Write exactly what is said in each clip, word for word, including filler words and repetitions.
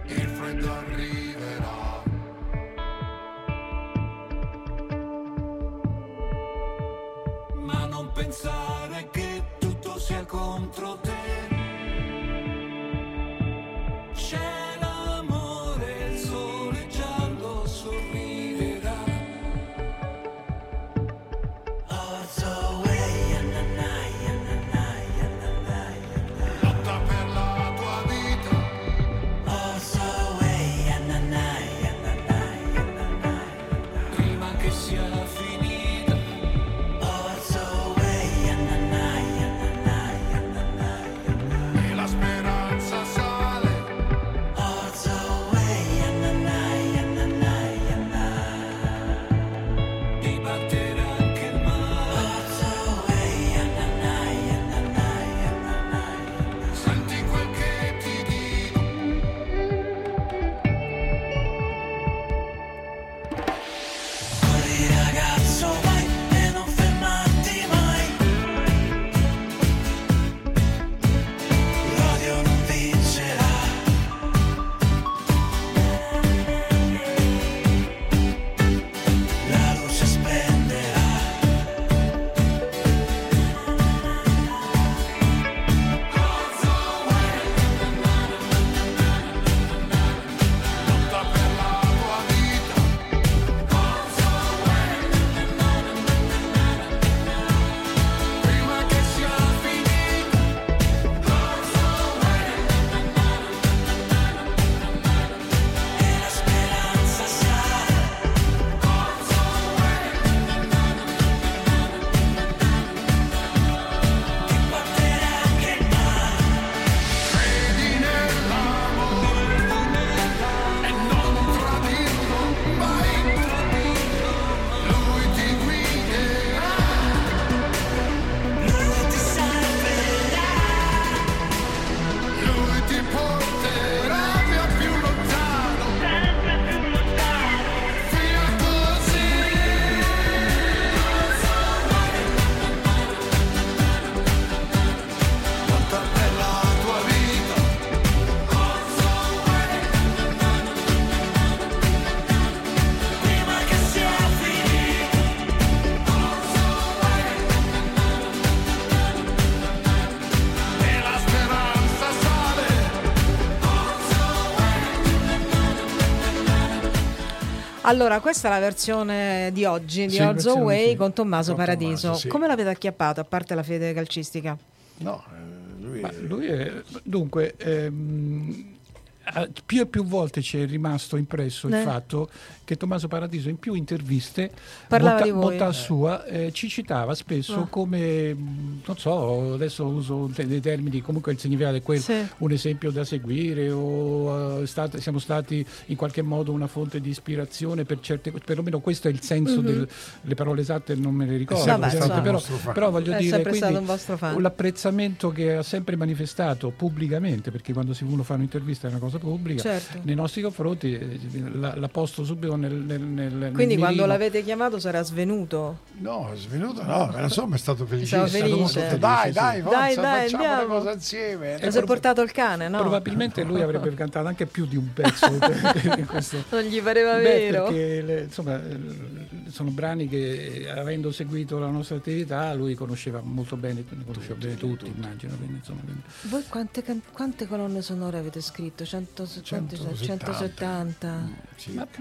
il freddo arriverà. Ma non pensare che tutto sia contro te. C'è l'amore, il sole giallo sorriderà. Lotta per la tua vita. Prima che sia finita. E la speranza sale. Ti batterà anche il mare. Senti quel che ti dico. Corri ragazzo, vai e non fermarti mai. L'odio non vincerà. La luce splenderà. Lotta per la tua vita. Prima che sia finita. E la speranza sale. Ti batterà anche il mare. Credi nell'amore e non tradirlo mai. Lui ti guiderà. Lui ti salverà. Lui ti porterà via più lontano. Via così. Lotta per la tua vita. Prima che sia finita. E la speranza sale. Allora, questa è la versione di oggi di Sì, Odds versione, Away sì. con Tommaso Con Paradiso. Tommaso, sì. Come l'avete acchiappato, a parte la fede calcistica? No, eh, lui, Ma lui è, dunque, ehm, a- più e più volte ci è rimasto impresso il Eh. fatto che Tommaso Paradiso in più interviste, Parlava bontà, di voi. bontà Eh. sua, eh, ci citava spesso Ah. come, mh, non so, adesso uso te- dei termini, comunque il significato è quello, Sì. un esempio da seguire o eh, state- siamo stati in qualche modo una fonte di ispirazione per certe cose, perlomeno questo è il senso Mhm. del, le parole esatte non me le ricordo, Vabbè, ovviamente, insomma. però, nostro fan. però voglio È dire, sempre stato quindi, un vostro fan. l'apprezzamento che ha sempre manifestato pubblicamente, perché quando si uno fa un'intervista è una cosa pubblica, Certo. nei nostri confronti eh, l'ha, l'ha posto subito nel, nel, nel nel Quindi quando mirino. l'avete chiamato sarà svenuto. no, è svenuto, no, ma insomma è stato felicissimo. Stavo È stato felice. molto- Dai, dai, forza, Dai, dai, facciamo una andiamo. cosa insieme. E si è portato il cane, no? Probabilmente lui avrebbe cantato anche più di un pezzo in questo. Non gli pareva Beh, vero. perché le- insomma, eh, sono brani che, avendo seguito la nostra attività, lui conosceva molto bene, conosceva bene tutti, immagino. Quindi, insomma, quindi- Voi quante, can- quante colonne sonore avete scritto? centosettanta? centosettanta? Sì. Ma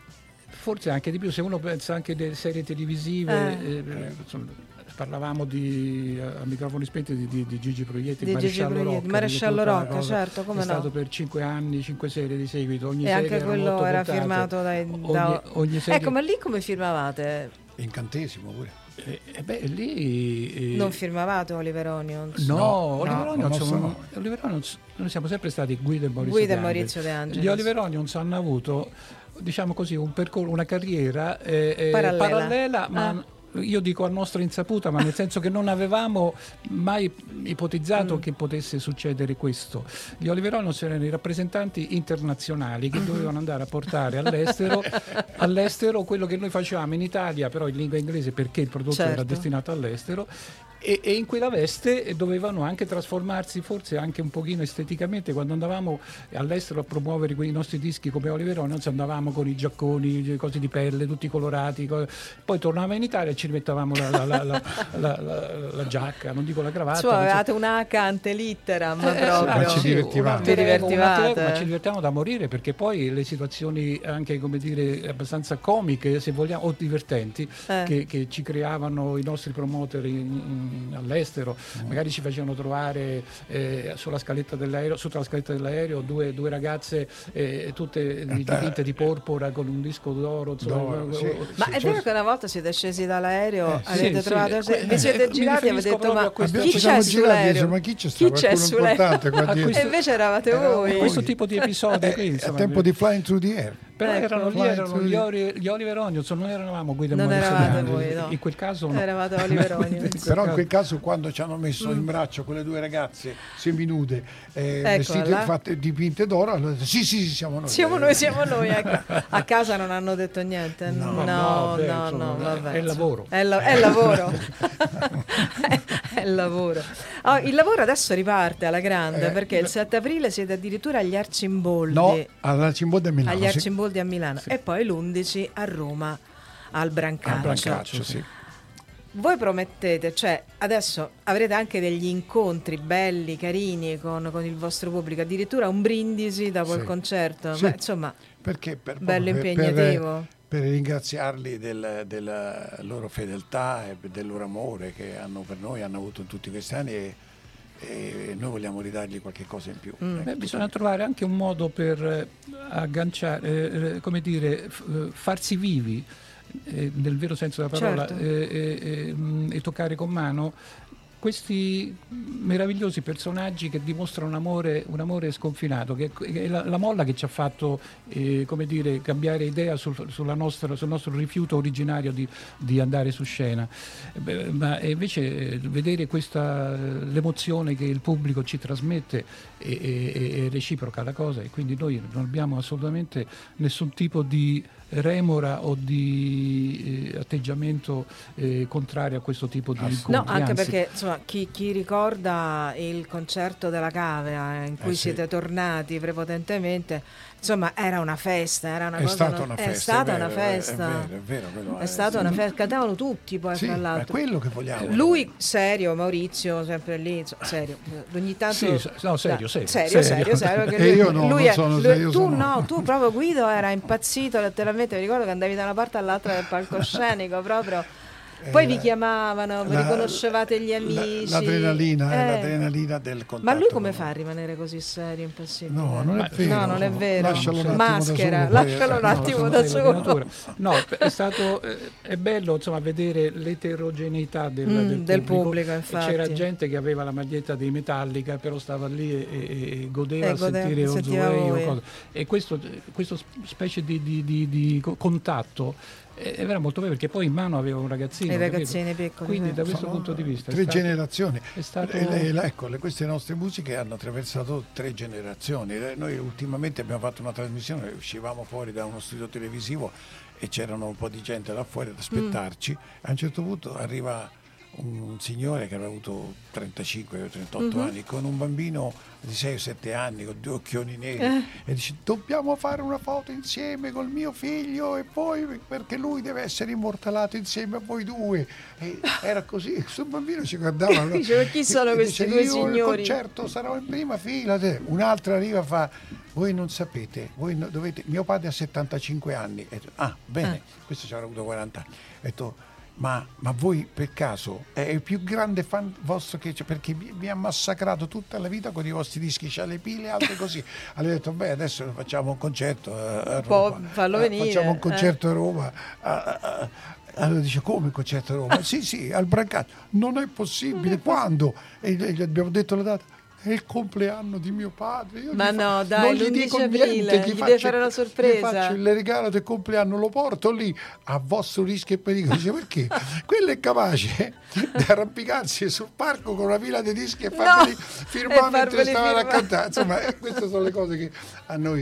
forse anche di più, se uno pensa anche delle serie televisive, Eh. eh, insomma, parlavamo di, a microfoni spenti di, di, di Gigi Proietti, Di Gigi Maresciallo Proietti, Rocca, Maresciallo di tutta la Rocca, cosa. certo, come è no. stato per cinque anni, cinque serie di seguito, ogni E serie anche erano quello otto era puntate. firmato dai... Ogni- da... ogni serie- Ecco, ma lì come firmavate? Incantesimo pure. Eh, eh, beh, lì... eh, Non firmavate Oliver Onions? No, No, Oliver no, Onions, non sono- so. Oliver Onions- noi siamo sempre stati Guido e Maurizio Guido e De Maurizio De Angelis. Angelis. Gli Oliver Onions hanno avuto, diciamo così, un percorso, una carriera eh, eh, Parallela. parallela, ma Ah. io dico a nostra insaputa, ma nel senso che non avevamo mai ipotizzato Mm. che potesse succedere questo. Gli Oliver Onions erano i rappresentanti internazionali che dovevano andare a portare all'estero, all'estero quello che noi facevamo in Italia, però in lingua inglese perché il prodotto era Certo. destinato all'estero. E, e in quella veste dovevano anche trasformarsi, forse anche un pochino esteticamente. Quando andavamo all'estero a promuovere quei nostri dischi come Oliveroni, non andavamo con i giacconi, cose di pelle, tutti colorati, co- poi tornavamo in Italia e ci rimettavamo la, la, la, la, la, la, la giacca, non dico la cravatta. Cioè, avevate un H ante litteram Eh, proprio. ma ci divertivamo. Vi divertivate. Ma ci divertiamo da morire, perché poi le situazioni anche, come dire, abbastanza comiche, se vogliamo, o divertenti, Eh. che, che ci creavano i nostri promoter in, in, all'estero, mm. magari ci facevano trovare eh, sulla scaletta dell'aereo, sotto la scaletta dell'aereo due, due ragazze eh, tutte dipinte di porpora con un disco d'oro, d'oro sì, ma sì, è vero che una volta siete scesi dall'aereo, eh, avete sì, trovato, sì, vi siete eh, girati e avete detto ma Abbiamo, chi ci c'è siamo girati e sull'aereo? ma chi c'è, Chi c'è importante qua sull'aereo? dietro? E invece eravate Era voi. Questo tipo di episodi Eh, qui, insomma, a tempo di Flying Through the Air. però Ecco. erano, lì Flying erano through gli, the- Oli- gli Oliver Onions, non eravamo Guido e Non Maurizio eravate Grandi. voi, no. In quel caso no. Eravate Oliver Onions. Però in quel caso quando ci hanno messo in braccio quelle due ragazze seminude eh, vestite là. fatte dipinte d'oro, allora sì sì sì siamo noi. Siamo noi, siamo noi, ecco. A casa non hanno detto niente. No, no, no, beh, no, insomma, vabbè. è il lavoro. È, la- è il lavoro. è, è il lavoro. Oh, il lavoro adesso riparte alla grande, Eh, perché il sette aprile siete addirittura agli Arcimboldi. No, alla Cimboldi a Milano. agli sì. Arcimboldi a Milano e poi l'undici a Roma al Brancaccio. Al Brancaccio, sì. Voi promettete, cioè adesso avrete anche degli incontri belli, carini con, con il vostro pubblico, addirittura un brindisi dopo Sì. il concerto, Sì. ma insomma Perché per, bello per- impegnativo. Per, per ringraziarli del- della loro fedeltà e del loro amore che hanno per noi, hanno avuto in tutti questi anni e, e noi vogliamo ridargli qualche cosa in più. Mm. Ecco. Beh, bisogna trovare anche un modo per eh, agganciare, eh, come dire, f- eh, farsi vivi, eh, nel vero senso della parola, Certo. eh, eh, eh, mh, e toccare con mano questi meravigliosi personaggi che dimostrano un amore, un amore sconfinato, che è la, la molla che ci ha fatto eh, come dire, cambiare idea sul, sulla nostra, sul nostro rifiuto originario di, di andare su scena. Eh, beh, ma invece eh, vedere questa, l'emozione che il pubblico ci trasmette è, è, è reciproca la cosa, e quindi noi non abbiamo assolutamente nessun tipo di remora o di eh, atteggiamento eh, contrario a questo tipo di incontri. No, anche anzi. perché insomma, chi, chi ricorda il concerto della Cavea in cui Eh, sì. siete tornati prepotentemente, insomma era una festa, era una È cosa stata no- una è festa. stata è una vero, festa. È vero, è vero. quello È stata una festa, cantavano tutti poi Sì, fra è l'altro. quello che vogliamo. Lui serio, Maurizio sempre lì, insomma, serio. Ogni tanto Sì, se- no, serio, serio, serio, serio. serio, serio, che E lui- io no, lui non è- sono lui- serio, tu sono- no, tu proprio Guido era impazzito letteralmente, mi ricordo che andavi da una parte all'altra del palcoscenico proprio. Poi Eh, vi chiamavano, vi la- riconoscevate gli la- amici. L'adrenalina, Eh. l'adrenalina del contatto. Ma lui come con- fa a rimanere così serio, impassibile? No, non è Ma- vero. No, non è vero. Lascialo un attimo Maschera, da solo, lascialo poi- un no, attimo sono da segno di solo. natura. No, è stato eh, è bello insomma vedere l'eterogeneità del, Mm, del del pubblico. pubblico, infatti. C'era gente che aveva la maglietta dei Metallica, però stava lì e, e- e godeva E a godeva- sentire sentiva Ozzy voi. o cosa. E questo, questo specie di, di- di- di co- contatto eh, era molto bello, perché poi in mano aveva un ragazzino. I capito? ragazzini piccoli, Quindi sì. da questo Sono punto di vista è tre stato- generazioni. è stato- Le- le- le- ecco, le- queste nostre musiche hanno attraversato tre generazioni. Eh, Noi ultimamente abbiamo fatto una trasmissione, uscivamo fuori da uno studio televisivo e c'erano un po' di gente là fuori ad aspettarci. A un certo punto arriva un signore che aveva avuto trentacinque o trentotto Mhm. anni con un bambino di sei o sette anni con due occhioni neri Eh. e dice: dobbiamo fare una foto insieme col mio figlio e poi perché lui deve essere immortalato insieme a voi due. E era così, questo bambino ci guardava, no? Dice, "Ma chi sono E questi dice, due io il signori?" concerto sarò in prima fila. Un'altra arriva e fa: voi non sapete, voi no- dovete, mio padre ha settantacinque anni. E, ah, bene, Eh. questo ci avrà avuto quaranta anni. Ho detto: ma, ma voi per caso è il più grande fan vostro che c'è, perché vi, vi ha massacrato tutta la vita con i vostri dischi, c'ha le pile alte così. Allora ho detto: beh, adesso facciamo un concerto a, a Po- Roma. fallo Eh, venire, facciamo un eh. concerto a Roma. a- a- a- allora dice: come un concerto a Roma? Sì, sì, al Brancaccio. Non è possibile. Quando? E gli gli abbiamo detto la data. È il compleanno di mio padre. Io Ma gli fa- no, dai, non gli dico l'undici niente, aprile, gli deve fare una sorpresa. Gli faccio il regalo del compleanno, lo porto lì a vostro rischio e pericolo. Dice: perché? Quello è capace di arrampicarsi sul parco con una fila di dischi e farveli No, firmare e mentre farveli stavano a firmare. cantare. Insomma, eh, queste sono le cose che a noi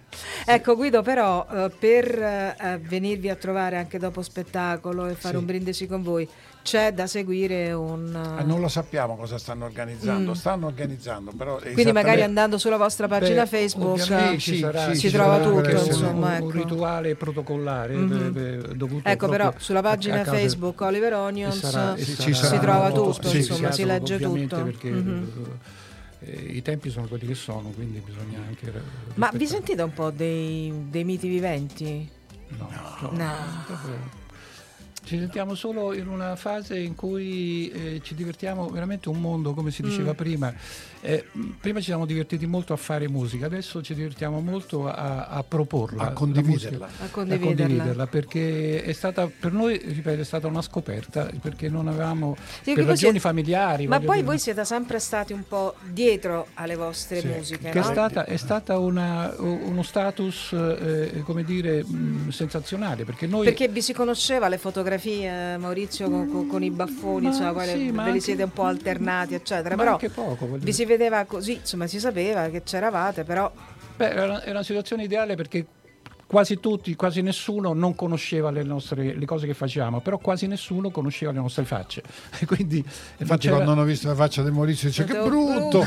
Ecco Guido, però eh, per eh, venirvi a trovare anche dopo spettacolo e fare Sì. un brindisi con voi c'è da seguire un... Ah, non lo sappiamo cosa stanno organizzando, Mm. stanno organizzando, però Quindi esattamente- magari andando sulla vostra pagina Beh, Facebook ovviamente eh, ci sarà- si ci trova sarà tutto, anche un- insomma, un, ecco. un rituale protocollare Mhm. eh, eh, dovuto Ecco, però proprio sulla a- pagina a causa- Facebook Oliver e Onions sarà- e si- sarà ci sarà trova molto tutto, specificato, insomma, si legge ovviamente, tutto. perché Mhm. eh, eh, i tempi sono quelli che sono, quindi bisogna anche eh, Ma vi rispettare. sentite un po' dei, dei miti viventi? No, no, No. proprio- ci sentiamo solo in una fase in cui eh, ci divertiamo veramente un mondo, come si diceva Mm. prima. Eh, mh, prima ci siamo divertiti molto a fare musica, adesso ci divertiamo molto a, a proporla, a la condividerla. musica, A a condividerla. condividerla, perché è stata per noi, ripeto, è stata una scoperta, perché non avevamo Sì, per voi ragioni siete- familiari. Ma voglio poi dire, voi siete sempre stati un po' dietro alle vostre Sì, musiche, che è no? stata, è stata una- uno status eh, come dire mh, sensazionale, perché noi Perché vi si conosceva le fotografie, Maurizio, con, con- con i baffoni, Ma insomma, poi sì, ve ma li anche- siete un po' alternati, eccetera. ma Però anche poco, voglio vi dire. si vedeva così, insomma, si sapeva che c'eravate, però Beh, era una, era una situazione ideale perché quasi tutti, quasi nessuno non conosceva le nostre le cose che facciamo, però quasi nessuno conosceva le nostre facce. E quindi e non Infatti c'era- quando hanno visto la faccia di Maurizio dice che Detto, brutto!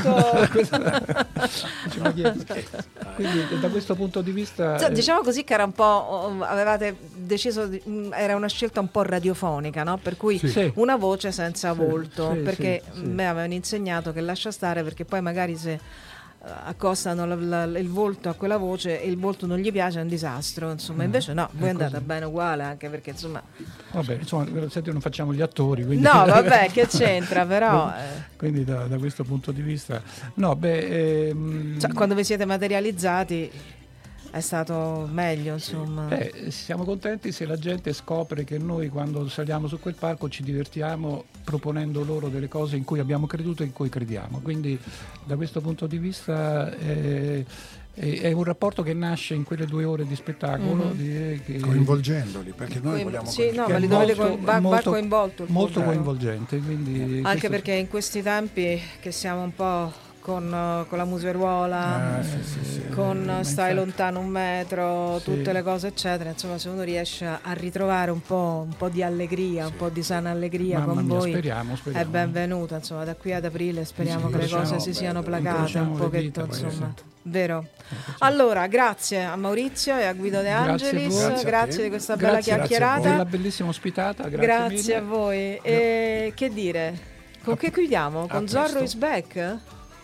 Dice, ma chi è? Quindi da questo punto di vista Cioè, eh, diciamo così che era un po', oh, avevate deciso, di- mh, era una scelta un po' radiofonica, no? Per cui Sì. Sì. una voce senza Sì, volto, sì, perché sì, sì. me avevano insegnato che lascia stare, perché poi magari se eh, accostano la- la- il volto a quella voce e il volto non gli piace è un disastro, insomma. Invece no, voi è andate così. bene uguale, anche perché insomma... vabbè, insomma, senti, non facciamo gli attori, quindi No, vabbè, che c'entra, però... eh, quindi da, da questo punto di vista no, beh ehm, cioè, quando vi siete materializzati è stato meglio, insomma. Beh, siamo contenti se la gente scopre che noi quando saliamo su quel palco ci divertiamo proponendo loro delle cose in cui abbiamo creduto e in cui crediamo. Quindi da questo punto di vista eh, è, è un rapporto che nasce in quelle due ore di spettacolo. Mhm. di- che- Coinvolgendoli, perché noi Coin- vogliamo sì, no, che ma è li dovete molto- coin- va, va molto- coinvolto il molto pubblico. coinvolgente. Quindi Anche questo- perché in questi tempi che siamo un po' con, eh, con la museruola, Ah, sì, sì, sì. con ma stai infatti- lontano un metro, Sì. tutte le cose eccetera, insomma se uno riesce a, a ritrovare un po', un po' di allegria, un po' di sana allegria Mamma con mia, voi, speriamo, speriamo. è benvenuta, insomma da qui ad aprile speriamo Sì, che le incrociamo- cose si siano beh, placate incrociamo un le pochetto, dita, poi, insomma. sì. Vero? Allora, grazie a Maurizio e a Guido De Grazie a Angelis, voi. grazie, Grazie a te. di questa bella Grazie, grazie a voi. chiacchierata. Della bellissima ospitata, grazie, Grazie mille. a voi. E che dire? Con che chiudiamo? Con presto. Zorro is back?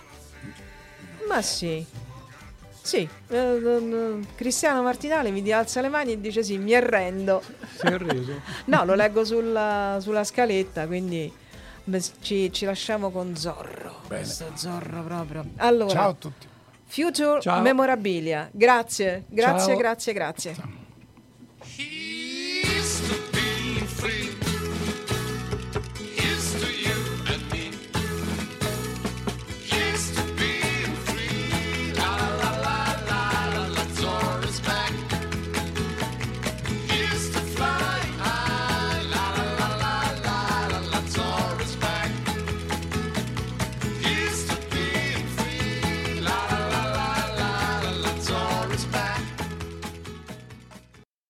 Ma sì. Sì, eh, eh, Cristiano Martinale mi alza le mani e dice sì, mi arrendo. Si è arreso. No, lo leggo sulla, sulla scaletta, quindi beh, ci, ci lasciamo con Zorro. Bene. Questo Zorro proprio. Allora, Ciao a tutti. Future Ciao. Memorabilia. Grazie, grazie, Ciao. grazie, grazie. He